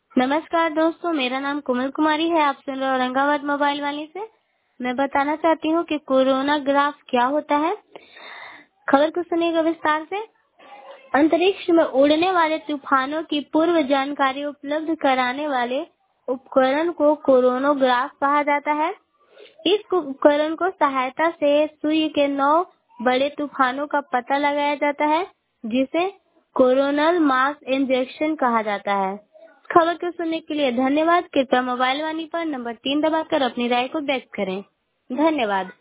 नमस्कार दोस्तों, मेरा नाम कोमल कुमारी है। आप सुन रहे हो औरंगाबाद मोबाइल वाली से। मैं बताना चाहती हूँ कि कोरोना ग्राफ क्या होता है। खबर को सुनिएगा विस्तार से। अंतरिक्ष में उड़ने वाले तूफानों की पूर्व जानकारी उपलब्ध कराने वाले उपकरण को कोरोनोग्राफ कहा जाता है। इस उपकरण को सहायता से सूर्य के 9 बड़े तूफानों का पता लगाया जाता है, जिसे कोरोनल मास इंजेक्शन कहा जाता है। खबर को सुनने के लिए धन्यवाद। कृपया मोबाइल वाणी पर नंबर 3 दबाकर अपनी राय को व्यक्त करें। धन्यवाद।